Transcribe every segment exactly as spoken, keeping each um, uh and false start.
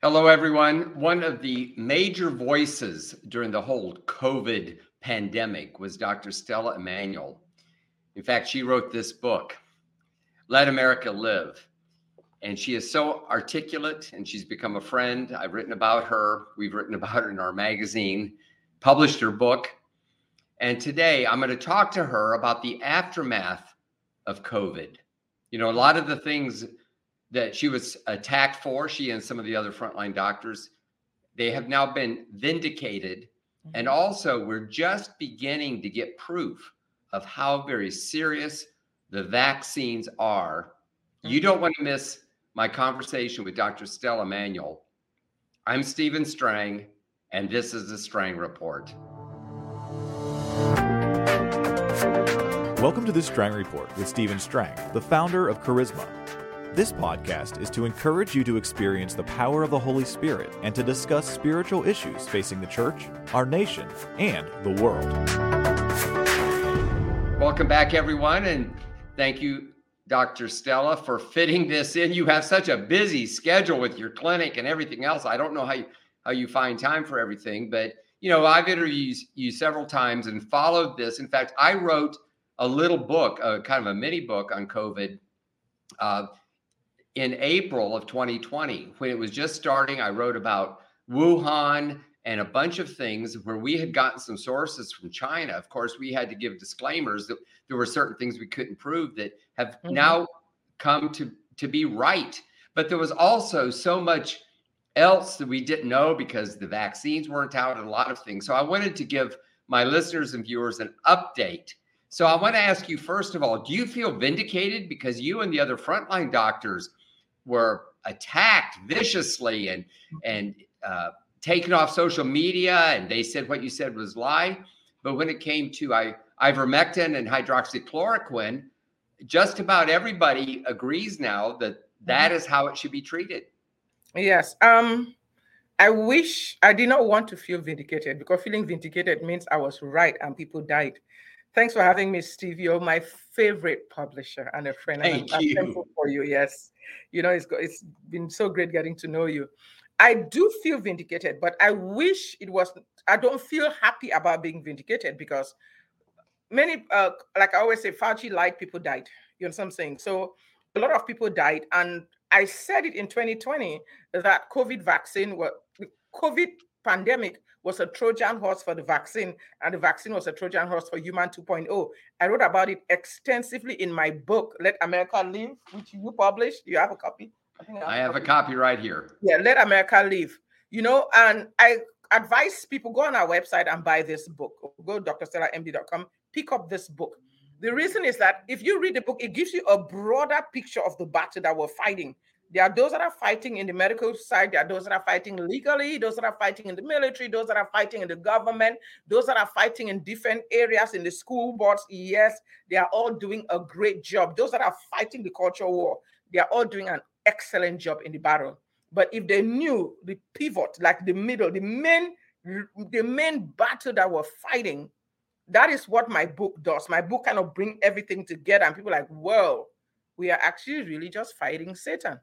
Hello, everyone. One of the major voices during the whole COVID pandemic was Doctor Stella Immanuel. In fact, she wrote this book, Let America Live. And she is so articulate, and she's become a friend. I've written about her. We've written about her in our magazine, published her book. And today I'm going to talk to her about the aftermath of COVID. You know, a lot of the things that she was attacked for, she and some of the other frontline doctors, they have now been vindicated. Mm-hmm. And also, we're just beginning to get proof of how very serious the vaccines are. Mm-hmm. You don't want to miss my conversation with Doctor Stella Immanuel. I'm Stephen Strang, and this is the Strang Report. Welcome to the Strang Report with Stephen Strang, the founder of Charisma. This podcast is to encourage you to experience the power of the Holy Spirit and to discuss spiritual issues facing the church, our nation, and the world. Welcome back, everyone, and thank you, Doctor Stella, for fitting this in. You have such a busy schedule with your clinic and everything else. I don't know how you, how you find time for everything, but, you know, I've interviewed you several times and followed this. In fact, I wrote a little book, a kind of a mini book on COVID, uh, in April of twenty twenty, when it was just starting. I wrote about Wuhan and a bunch of things where we had gotten some sources from China. Of course, we had to give disclaimers that there were certain things we couldn't prove that have mm-hmm. now come to, to be right. But there was also so much else that we didn't know because the vaccines weren't out and a lot of things. So I wanted to give my listeners and viewers an update. So I want to ask you, first of all, do you feel vindicated because you and the other frontline doctors were attacked viciously and and uh, taken off social media, and they said what you said was lie? But when it came to I, ivermectin and hydroxychloroquine, just about everybody agrees now that that is how it should be treated. Yes. Um, I wish I did not want to feel vindicated, because feeling vindicated means I was right and people died. Thanks for having me, Steve. You're my favorite publisher and a friend. Thank I'm, you. I'm thankful for you. Yes. You know, it's it's been so great getting to know you. I do feel vindicated, but I wish it was, I don't feel happy about being vindicated, because many, uh, like I always say, Fauci lied, people died. You know what I'm saying? So a lot of people died. And I said it in twenty twenty that COVID vaccine, was, the COVID pandemic was a Trojan horse for the vaccine, and the vaccine was a Trojan horse for Human two point oh. I wrote about it extensively in my book, Let America Live, which you published. Do you have a copy? I, think I, have, I have a copy right here. Yeah, Let America Live. You know, and I advise people, go on our website and buy this book. Go to d r stella m d dot com, pick up this book. The reason is that if you read the book, it gives you a broader picture of the battle that we're fighting. There are those that are fighting in the medical side. There are those that are fighting legally, those that are fighting in the military, those that are fighting in the government, those that are fighting in different areas in the school boards. Yes, they are all doing a great job. Those that are fighting the cultural war, they are all doing an excellent job in the battle. But if they knew the pivot, like the middle, the main, the main battle that we're fighting, that is what my book does. My book kind of brings everything together, and people are like, whoa, we are actually really just fighting Satan.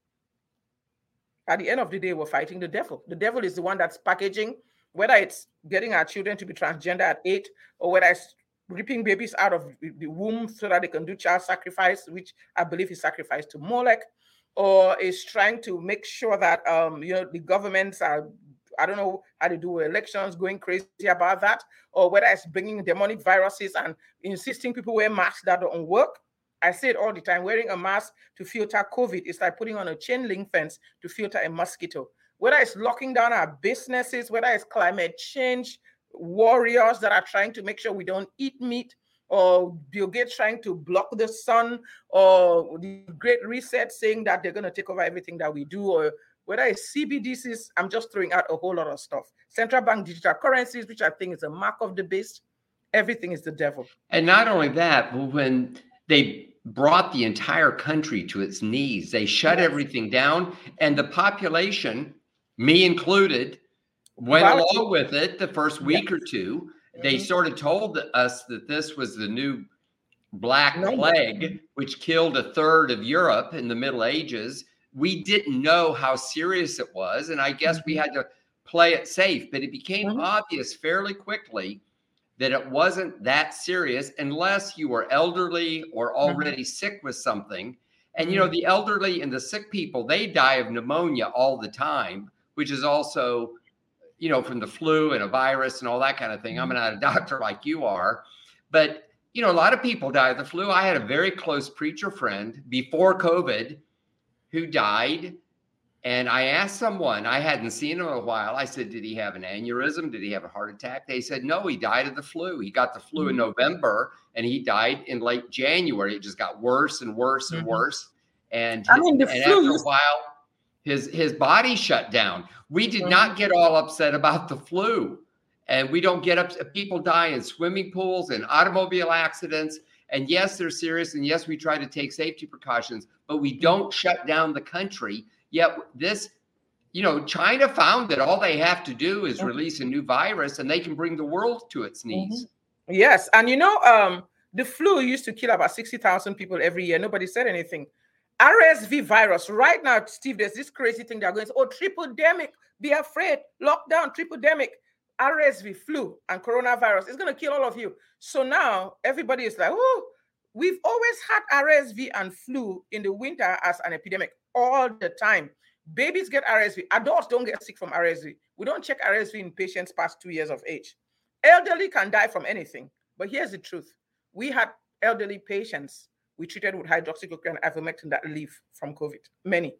At the end of the day, we're fighting the devil. The devil is the one that's packaging, whether it's getting our children to be transgender at eight, or whether it's ripping babies out of the womb so that they can do child sacrifice, which I believe is sacrifice to Molech, or is trying to make sure that um, you know, the governments are, I don't know how to do elections, going crazy about that, or whether it's bringing demonic viruses and insisting people wear masks that don't work. I say it all the time, wearing a mask to filter COVID is like putting on a chain link fence to filter a mosquito. Whether it's locking down our businesses, whether it's climate change warriors that are trying to make sure we don't eat meat, or Bill Gates trying to block the sun, or the Great Reset saying that they're going to take over everything that we do, or whether it's C B D Cs, I'm just throwing out a whole lot of stuff. Central bank digital currencies, which I think is a mark of the beast. Everything is the devil. And not only that, but when they brought the entire country to its knees, they shut yes. everything down, and the population, me included, went wow. along with it the first week yes. or two. They mm-hmm. sort of told us that this was the new Black no. Plague, which killed a third of Europe in the Middle Ages. we didn't know how serious it was. And I guess mm-hmm. we had to play it safe, but it became mm-hmm. obvious fairly quickly that it wasn't that serious unless you were elderly or already mm-hmm. sick with something. And, mm-hmm. you know, the elderly and the sick people, they die of pneumonia all the time, which is also, you know, from the flu and a virus and all that kind of thing. I'm not a doctor like you are, but, you know, a lot of people die of the flu. I had a very close preacher friend before COVID who died. And I asked someone, I hadn't seen him in a while. I said, did he have an aneurysm? Did he have a heart attack? They said, no, he died of the flu. He got the flu mm-hmm. in November and he died in late January. It just got worse and worse and mm-hmm. worse. And, I mean, the and flu after a while, his, his body shut down. We did mm-hmm. not get all upset about the flu. And we don't get upset. People die in swimming pools and automobile accidents. And yes, they're serious. And yes, we try to take safety precautions, but we don't shut down the country. Yet this, you know, China found that all they have to do is release a new virus and they can bring the world to its knees. Mm-hmm. Yes. And, you know, um, the flu used to kill about sixty thousand people every year. Nobody said anything. R S V virus right now, Steve, there's this crazy thing they're going to say, oh, triple-demic, be afraid, lockdown, triple-demic, R S V, flu, and coronavirus. It's going to kill all of you. So now everybody is like, oh, we've always had R S V and flu in the winter as an epidemic. All the time. Babies get R S V. Adults don't get sick from R S V. We don't check R S V in patients past two years of age. Elderly can die from anything. But here's the truth. We had elderly patients we treated with hydroxychloroquine and ivermectin that live from COVID. Many.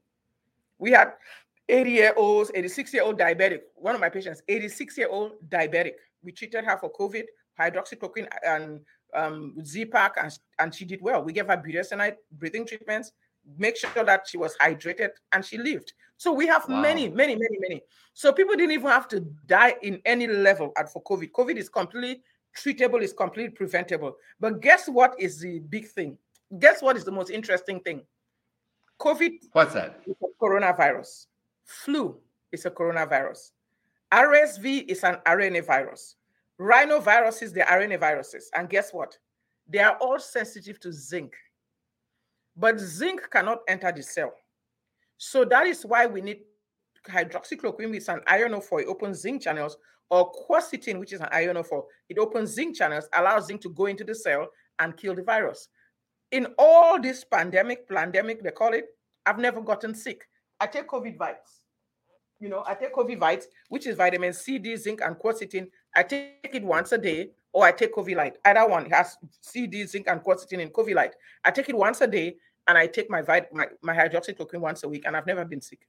We had eighty-year-olds, eighty-six-year-old diabetic. One of my patients, eighty-six-year-old diabetic. We treated her for COVID, hydroxychloroquine and um, Z-Pak, and, and she did well. We gave her budesonide breathing treatments, make sure that she was hydrated, and she lived. So we have wow. many, many, many, many. So people didn't even have to die in any level at for COVID. COVID is completely treatable, is completely preventable. But guess what is the big thing? Guess what is the most interesting thing? COVID. What's that? Is a coronavirus. Flu is a coronavirus. R S V is an R N A virus. Rhinoviruses, they're R N A viruses. And guess what? They are all sensitive to zinc. But zinc cannot enter the cell. So that is why we need hydroxychloroquine, which is an ionophore, it opens zinc channels, or quercetin, which is an ionophore. It opens zinc channels, allows zinc to go into the cell and kill the virus. In all this pandemic, pandemic, they call it, I've never gotten sick. I take COVID vites. You know, I take COVID vites, which is vitamin C, D, zinc, and quercetin. I take it once a day, or I take COVID Light. Either one has C, D, zinc, and quercetin in COVID Light. I take it once a day, and I take my vit- my, my hydroxychloroquine once a week, and I've never been sick.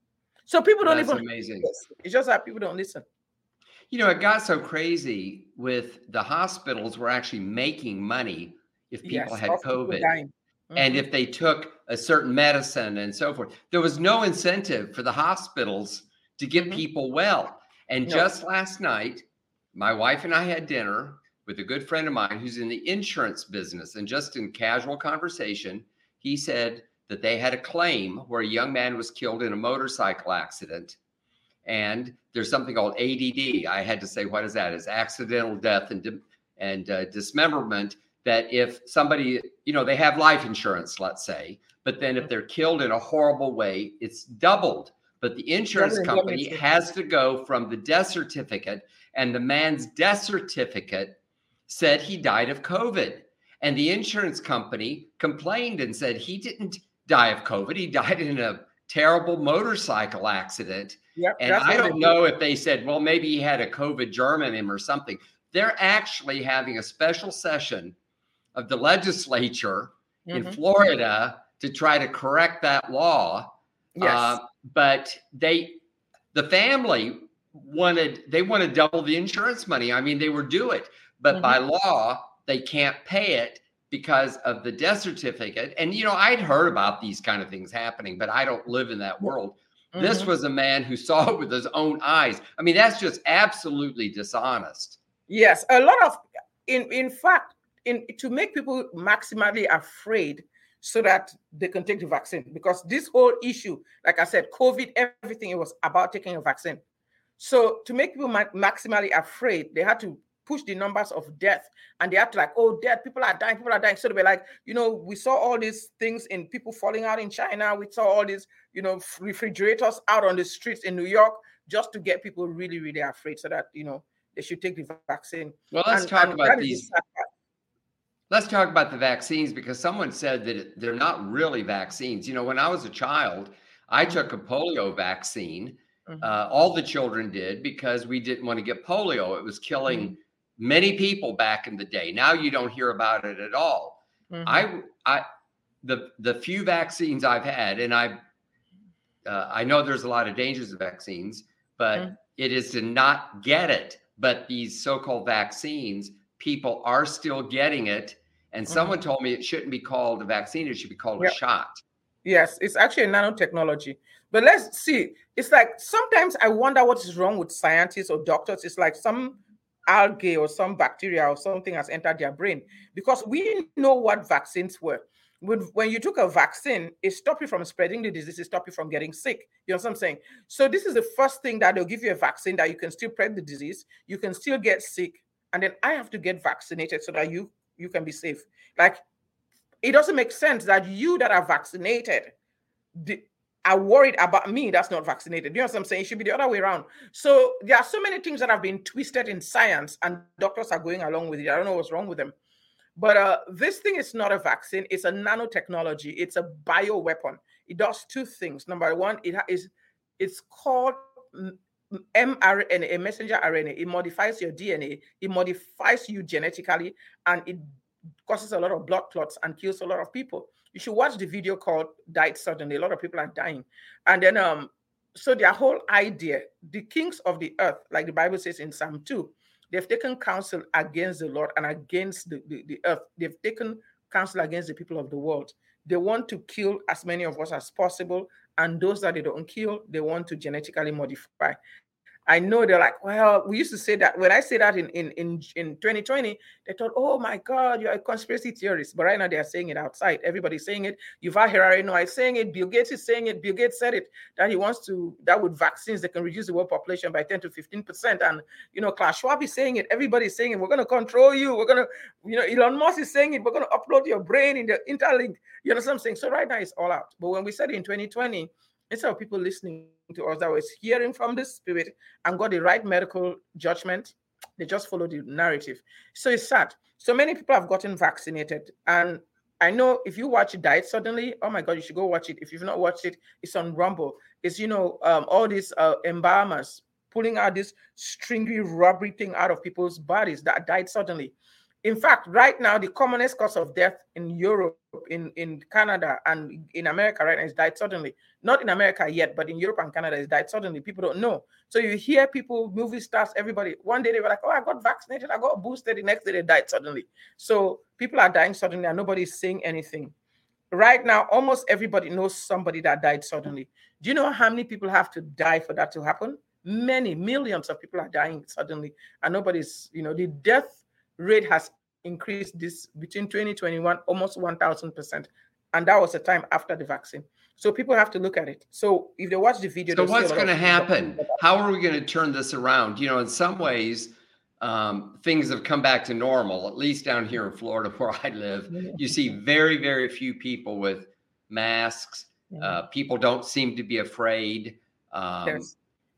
So people don't That's even. amazing. It's just that people don't listen. You know, it got so crazy with the hospitals were actually making money if people Yes, had COVID. Mm-hmm. And if they took a certain medicine and so forth, there was no incentive for the hospitals to get mm-hmm. people well. And no. just last night, my wife and I had dinner with a good friend of mine who's in the insurance business. And just in casual conversation, he said that they had a claim where a young man was killed in a motorcycle accident. And there's something called A D D. I had to say, what is that? It's accidental death and, and uh, dismemberment. That if somebody, you know, they have life insurance, let's say, but then if they're killed in a horrible way, it's doubled. But the insurance company has to go from the death certificate, and the man's death certificate said he died of COVID. And the insurance company complained and said he didn't die of COVID. He died in a terrible motorcycle accident. Yep, and I don't know if they said, well, maybe he had a COVID germ in him or something. They're actually having a special session of the legislature mm-hmm. in Florida to try to correct that law. Yes. Uh, but they, the family wanted, they want to double the insurance money. I mean, they were due it, but mm-hmm. by law, they can't pay it because of the death certificate. And, you know, I'd heard about these kind of things happening, but I don't live in that world. Mm-hmm. This was a man who saw it with his own eyes. I mean, that's just absolutely dishonest. Yes. A lot of, in, in fact, In, to make people maximally afraid so that they can take the vaccine. Because this whole issue, like I said, COVID, everything, it was about taking a vaccine. So to make people ma- maximally afraid, they had to push the numbers of death, and they have to like, oh, death, people are dying, people are dying. So they were like, you know, we saw all these things in people falling out in China. We saw all these, you know, refrigerators out on the streets in New York, just to get people really, really afraid, so that, you know, they should take the vaccine. Well, let's and, talk and about these. Let's talk about the vaccines, because someone said that they're not really vaccines. You know, when I was a child, I took a polio vaccine. Mm-hmm. Uh, all the children did, because we didn't want to get polio. It was killing mm-hmm. many people back in the day. Now you don't hear about it at all. Mm-hmm. I, I, the the few vaccines I've had, and I, uh, I know there's a lot of dangers of vaccines, but mm-hmm. it is to not get it. But these so-called vaccines, people are still getting it. And someone mm-hmm. told me it shouldn't be called a vaccine; it should be called yep. a shot. Yes, it's actually a nanotechnology. But let's see. It's like sometimes I wonder what is wrong with scientists or doctors. It's like some algae or some bacteria or something has entered their brain, because we know what vaccines were. When you took a vaccine, it stopped you from spreading the disease, it stopped you from getting sick. You know what I'm saying? So this is the first thing that they'll give you a vaccine that you can still spread the disease, you can still get sick, and then I have to get vaccinated so that you you can be safe. Like, it doesn't make sense that you that are vaccinated the, are worried about me that's not vaccinated. You know what I'm saying? It should be the other way around. So there are so many things that have been twisted in science, and doctors are going along with it. I don't know what's wrong with them. But uh, this thing is not a vaccine. It's a nanotechnology. It's a bioweapon. It does two things. Number one, it is it's called mRNA, a messenger R N A. It modifies your D N A. It modifies you genetically, and it causes a lot of blood clots and kills a lot of people. You should watch the video called "Died Suddenly." A lot of people are dying. And then, um, so their whole idea, the kings of the earth, like the Bible says in Psalm two, they've taken counsel against the Lord and against the, the, the earth. They've taken counsel against the people of the world. They want to kill as many of us as possible. And those that they don't kill, they want to genetically modify. I know they're like, well, we used to say that. When I say that in, in, in, in twenty twenty, they thought, oh my God, you're a conspiracy theorist. But right now they're saying it outside. Everybody's saying it. Yuval Harari Noah is saying it. Bill Gates is saying it. Bill Gates said it, that he wants to, that with vaccines, they can reduce the world population by ten to fifteen percent. And, you know, Klaus Schwab is saying it. Everybody's saying it. We're going to control you. We're going to, you know, Elon Musk is saying it. We're going to upload your brain in the interlink. You know what I'm saying? So right now it's all out. But when we said it in twenty twenty, instead of people listening to us that was hearing from the Spirit and got the right medical judgment, they just follow the narrative. So it's sad. So many people have gotten vaccinated. And I know if you watch Died Suddenly, oh my God, you should go watch it. If you've not watched it, it's on Rumble. It's, you know, um, all these uh, embalmers pulling out this stringy, rubbery thing out of people's bodies that died suddenly. In fact, right now, the commonest cause of death in Europe, in, in Canada, and in America right now is died suddenly. Not in America yet, but in Europe and Canada is died suddenly. People don't know. So you hear people, movie stars, everybody, one day they were like, oh, I got vaccinated, I got boosted. The next day they died suddenly. So people are dying suddenly and nobody's saying anything. Right now, almost everybody knows somebody that died suddenly. Do you know how many people have to die for that to happen? Many, millions of people are dying suddenly. And nobody's, you know, the death rate has increased this between twenty twenty-one almost one thousand percent, and that was the time after the vaccine. So people have to look at it. So if they watch the video, so what's going to happen? How are we going to turn this around? You know, in some ways, um, things have come back to normal. At least down here in Florida, where I live, you see very, very few people with masks. Uh, people don't seem to be afraid. Um, yes.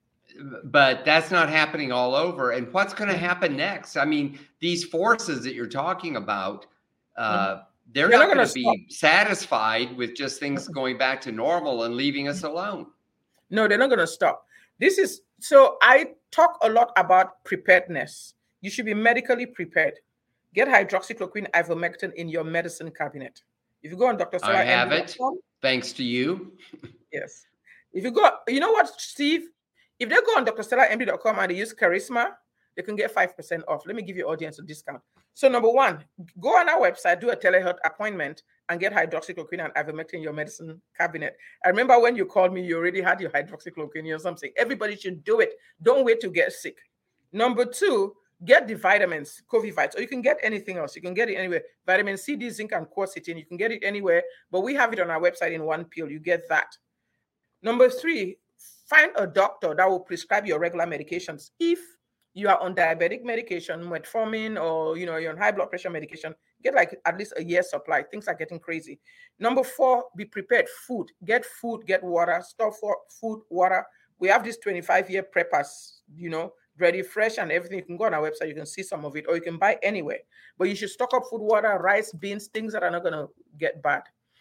But that's not happening all over. And what's going to happen next? I mean, these forces that you're talking about, uh, they're, they're not, not going to be satisfied with just things going back to normal and leaving us alone. No, they're not going to stop. This is, so I talk a lot about preparedness. You should be medically prepared. Get hydroxychloroquine, ivermectin in your medicine cabinet. If you go on Doctor Stella, I have it. Thanks to you. Yes. If you go, you know what, Steve? If they go on Dr Stella M D dot com and they use Charisma, they can get five percent off. Let me give you audience a discount. So number one, go on our website, do a telehealth appointment, and get hydroxychloroquine and ivermectin in your medicine cabinet. I remember when you called me, you already had your hydroxychloroquine or something. Everybody should do it. Don't wait to get sick. Number two, get the vitamins, Covivite, or you can get anything else. You can get it anywhere. Vitamin C, D, zinc, and quercetin. You can get it anywhere, but we have it on our website in one pill. You get that. Number three, find a doctor that will prescribe your regular medications. If You are on diabetic medication, metformin, or you know, you're on high blood pressure medication, get like at least a year's supply. Things are getting crazy. Number four, be prepared. Food. Get food, get water, store for food, water. We have these twenty-five year preppers, you know, ready, fresh, and everything. You can go on our website, you can see some of it, or you can buy anywhere. But you should stock up food, water, rice, beans, things that are not going to get bad.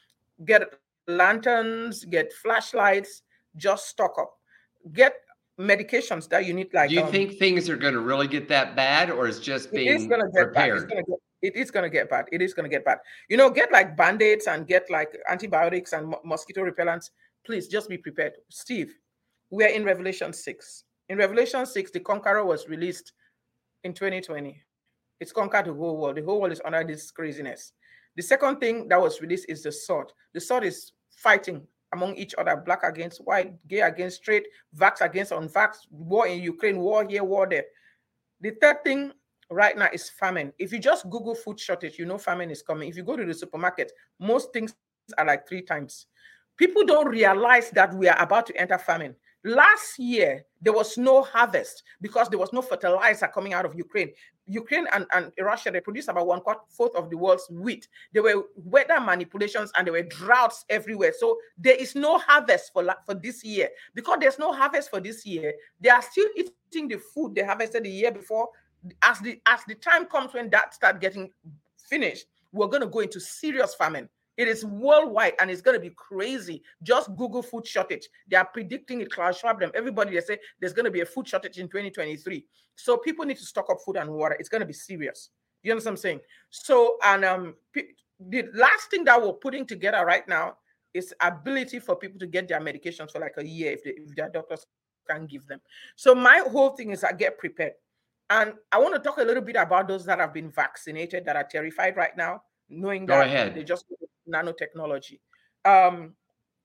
Get lanterns, get flashlights, just stock up. Get medications that you need. Like, do you um, think things are going to really get that bad, or is just being it is gonna get prepared? bad. It's gonna get, it is going to get bad. It is going to get bad. You know, get like Band-Aids and get like antibiotics and mo- mosquito repellents. Please just be prepared. Steve, we're in Revelation six. In Revelation six, the Conqueror was released in twenty twenty. It's conquered the whole world. The whole world is under this craziness. The second thing that was released is the sword. The sword is fighting among each other, black against white, gay against straight, vax against unvax, war in Ukraine, war here, war there. The third thing right now is famine. If you just Google food shortage, you know famine is coming. If you go to the supermarket, most things are like three times. People don't realize that we are about to enter famine. Last year, there was no harvest because there was no fertilizer coming out of Ukraine. Ukraine and, and Russia, they produce about one fourth of the world's wheat. There were weather manipulations and there were droughts everywhere. So there is no harvest for, for this year. Because there's no harvest for this year, they are still eating the food they harvested the year before. As the, as the time comes when that starts getting finished, we're going to go into serious famine. It is worldwide and it's going to be crazy. Just Google food shortage. They are predicting it. Klaus Schwab, them, everybody, they say there's going to be a food shortage in twenty twenty-three. So people need to stock up food and water. It's going to be serious. You understand what I'm saying? So, and um, the last thing that we're putting together right now is ability for people to get their medications for like a year if, they, if their doctors can give them. So my whole thing is I get prepared. And I want to talk a little bit about those that have been vaccinated that are terrified right now, knowing Go that ahead. they just nanotechnology. Um,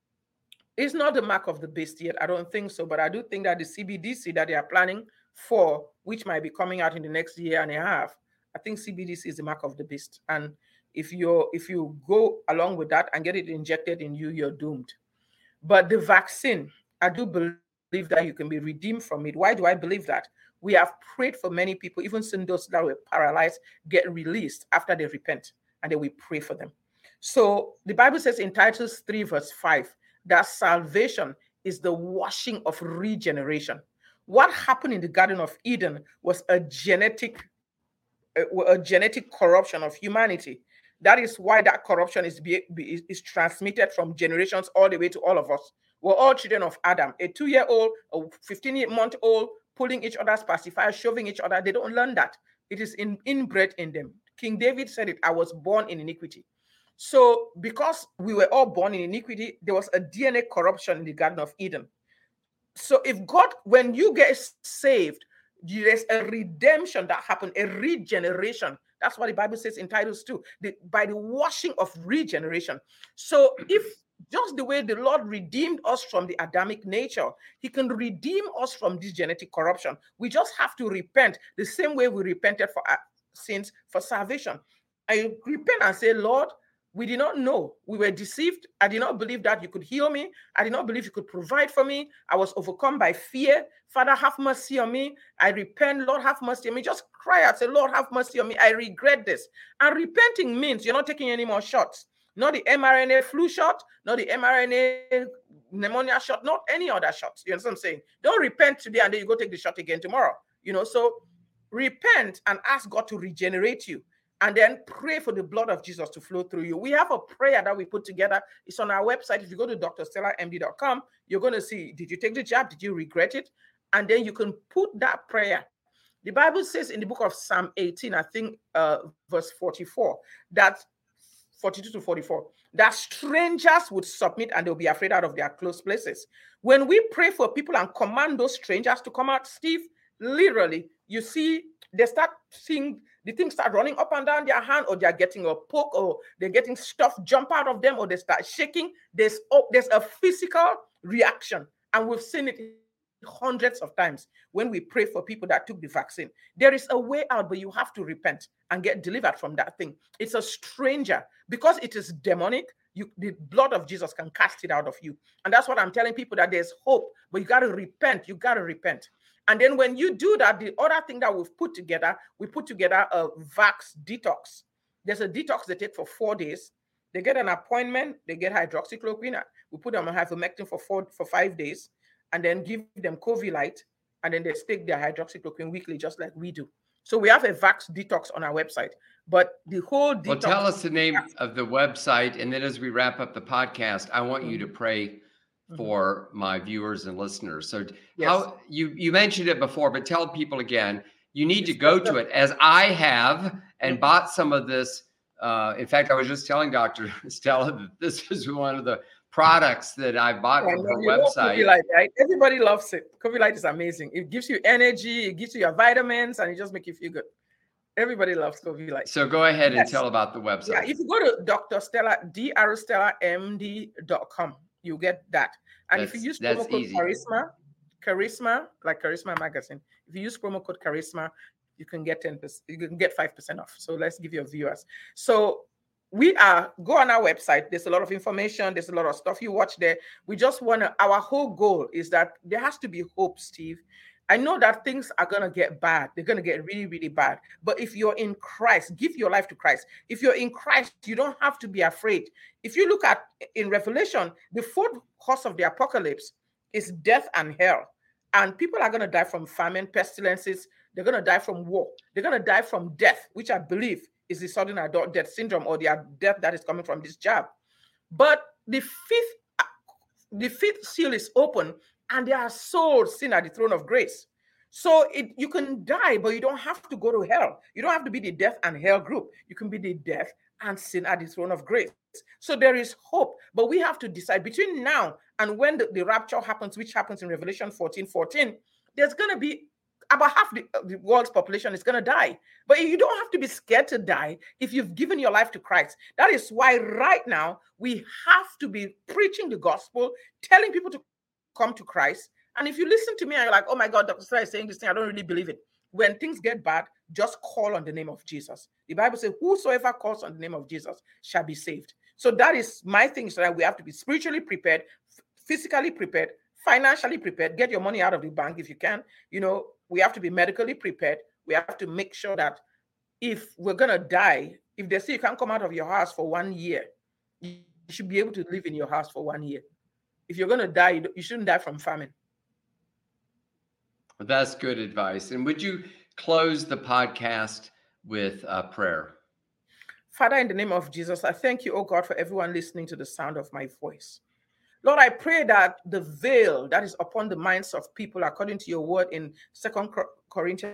it's not the mark of the beast yet. I don't think so, but I do think that the C B D C that they are planning for, which might be coming out in the next year and a half, I think C B D C is the mark of the beast. And if you if you go along with that and get it injected in you, you're doomed. But the vaccine, I do believe that you can be redeemed from it. Why do I believe that? We have prayed for many people, even some those that were paralyzed, get released after they repent, and then we pray for them. So the Bible says in Titus three, verse five, that salvation is the washing of regeneration. What happened in the Garden of Eden was a genetic, a, a genetic corruption of humanity. That is why that corruption is, be, be, is transmitted from generations all the way to all of us. We're all children of Adam. A two-year-old, a fifteen-month-old pulling each other's pacifiers, shoving each other. They don't learn that. It is in, inbred in them. King David said it, I was born in iniquity. So because we were all born in iniquity, there was a D N A corruption in the Garden of Eden. So if God, when you get saved, there's a redemption that happened, a regeneration. That's what the Bible says in Titus two, the, by the washing of regeneration. So if just the way the Lord redeemed us from the Adamic nature, he can redeem us from this genetic corruption. We just have to repent the same way we repented for our sins for salvation. I repent and say, Lord, we did not know. We were deceived. I did not believe that you could heal me. I did not believe you could provide for me. I was overcome by fear. Father, have mercy on me. I repent. Lord, have mercy on me. Just cry out. Say, Lord, have mercy on me. I regret this. And repenting means you're not taking any more shots. Not the M R N A flu shot, not the M R N A pneumonia shot, not any other shots. You understand what I'm saying? Don't repent today and then you go take the shot again tomorrow. You know, so repent and ask God to regenerate you. And then pray for the blood of Jesus to flow through you. We have a prayer that we put together. It's on our website. If you go to D R stella M D dot com, you're going to see, did you take the jab? Did you regret it? And then you can put that prayer. The Bible says in the book of Psalm eighteen, I think uh, verse forty-four, that forty-two to forty-four, that strangers would submit and they'll be afraid out of their close places. When we pray for people and command those strangers to come out, Steve, literally, you see, they start seeing the things start running up and down their hand, or they're getting a poke, or they're getting stuff jump out of them, or they start shaking. There's, oh, there's a physical reaction. And we've seen it hundreds of times when we pray for people that took the vaccine. There is a way out, but you have to repent and get delivered from that thing. It's a stranger. Because it is demonic, you, the blood of Jesus can cast it out of you. And that's what I'm telling people, that there's hope, but you got to repent. You got to repent. And then when you do that, the other thing that we've put together, we put together a Vax detox. There's a detox they take for four days. They get an appointment, they get hydroxychloroquine. We put them on ivermectin for four for five days, and then give them Covilite, and then they take their hydroxychloroquine weekly, just like we do. So we have a Vax detox on our website. But the whole detox. Well, tell us the name of the website, and then as we wrap up the podcast, I want mm-hmm. you to pray for mm-hmm. my viewers and listeners. So yes. how you you mentioned it before, but tell people again. You need to go to it, as I have, and bought some of this. Uh, in fact, I was just telling Doctor Stella that this is one of the products that I bought from her website. Covilite, right? Everybody loves it. Covilite is amazing. It gives you energy, it gives you your vitamins, and it just makes you feel good. Everybody loves Covilite. So go ahead yes. and tell about the website. Yeah, if you go to Doctor Stella, D R Stella M D dot com, you get that. And that's, if you use promo code easy. Charisma, Charisma, like Charisma Magazine, if you use promo code Charisma, you can get ten percent, you can get five percent off. So let's give your viewers. So we are, go on our website. There's a lot of information. There's a lot of stuff you watch there. We just want to, our whole goal is that there has to be hope, Steve. I know that things are going to get bad. They're going to get really, really bad. But if you're in Christ, give your life to Christ. If you're in Christ, you don't have to be afraid. If you look at in Revelation, the fourth horse of the apocalypse is death and hell. And people are going to die from famine, pestilences. They're going to die from war. They're going to die from death, which I believe is the sudden adult death syndrome, or the death that is coming from this jab. But the fifth, the fifth seal is open, and there are souls sitting at the throne of grace. So it, you can die, but you don't have to go to hell. You don't have to be the death and hell group. You can be the death and sin at the throne of grace. So there is hope, but we have to decide between now and when the, the rapture happens, which happens in Revelation fourteen fourteen, there's going to be about half the, the world's population is going to die. But you don't have to be scared to die if you've given your life to Christ. That is why right now we have to be preaching the gospel, telling people to come to Christ. And if you listen to me and you're like, oh my God, Doctor Stella is saying this thing, I don't really believe it. When things get bad, just call on the name of Jesus. The Bible says, whosoever calls on the name of Jesus shall be saved. So that is my thing, so that we have to be spiritually prepared, physically prepared, financially prepared. Get your money out of the bank if you can. You know, we have to be medically prepared. We have to make sure that if we're going to die, if they say you can't come out of your house for one year, you should be able to live in your house for one year. If you're going to die, you shouldn't die from famine. That's good advice. And would you close the podcast with a prayer? Father, in the name of Jesus, I thank you, oh God, for everyone listening to the sound of my voice. Lord, I pray that the veil that is upon the minds of people, according to your word in Second Corinthians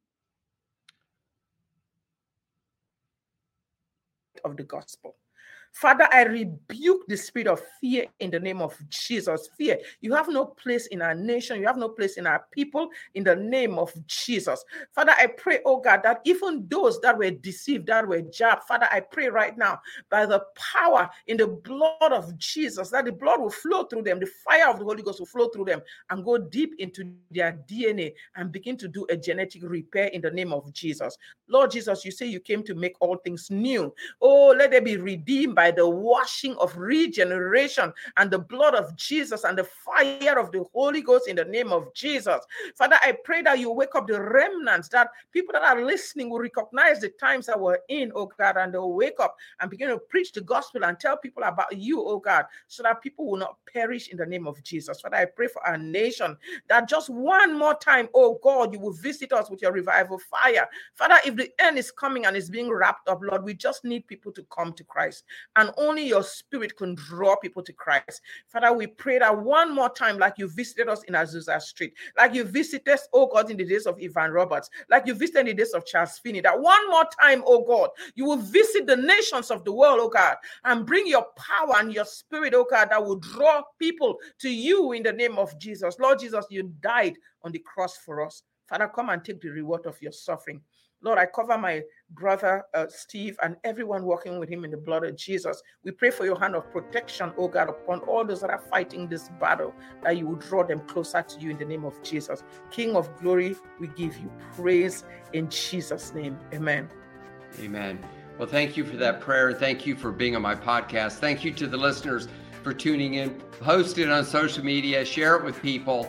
of the gospel. Father, I rebuke the spirit of fear in the name of Jesus. Fear, you have no place in our nation. You have no place in our people in the name of Jesus. Father, I pray, oh God, that even those that were deceived, that were jabbed, Father, I pray right now by the power in the blood of Jesus, that the blood will flow through them, the fire of the Holy Ghost will flow through them and go deep into their D N A and begin to do a genetic repair in the name of Jesus. Lord Jesus, you say you came to make all things new. Oh, let them be redeemed by by the washing of regeneration and the blood of Jesus and the fire of the Holy Ghost in the name of Jesus. Father, I pray that you wake up the remnants, that people that are listening will recognize the times that we're in, oh God, and they'll wake up and begin to preach the gospel and tell people about you, oh God, so that people will not perish in the name of Jesus. Father, I pray for our nation that just one more time, oh God, you will visit us with your revival fire. Father, if the end is coming and is being wrapped up, Lord, we just need people to come to Christ. And only your spirit can draw people to Christ. Father, we pray that one more time, like you visited us in Azusa Street, like you visited us, oh God, in the days of Evan Roberts, like you visited in the days of Charles Finney, that one more time, oh God, you will visit the nations of the world, oh God, and bring your power and your spirit, oh God, that will draw people to you in the name of Jesus. Lord Jesus, you died on the cross for us. Father, come and take the reward of your suffering. Lord, I cover my brother, uh, Steve, and everyone working with him in the blood of Jesus. We pray for your hand of protection, oh God, upon all those that are fighting this battle, that you will draw them closer to you in the name of Jesus. King of glory, we give you praise in Jesus' name. Amen. Amen. Well, thank you for that prayer. Thank you for being on my podcast. Thank you to the listeners for tuning in. Post it on social media, share it with people,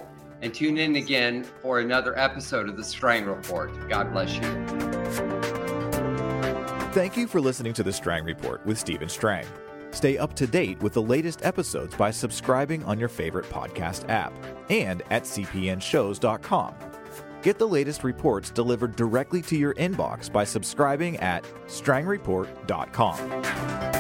and tune in again for another episode of the Strang Report. God bless you. Thank you for listening to the Strang Report with Stephen Strang. Stay up to date with the latest episodes by subscribing on your favorite podcast app and at c p n shows dot com. Get the latest reports delivered directly to your inbox by subscribing at strang report dot com.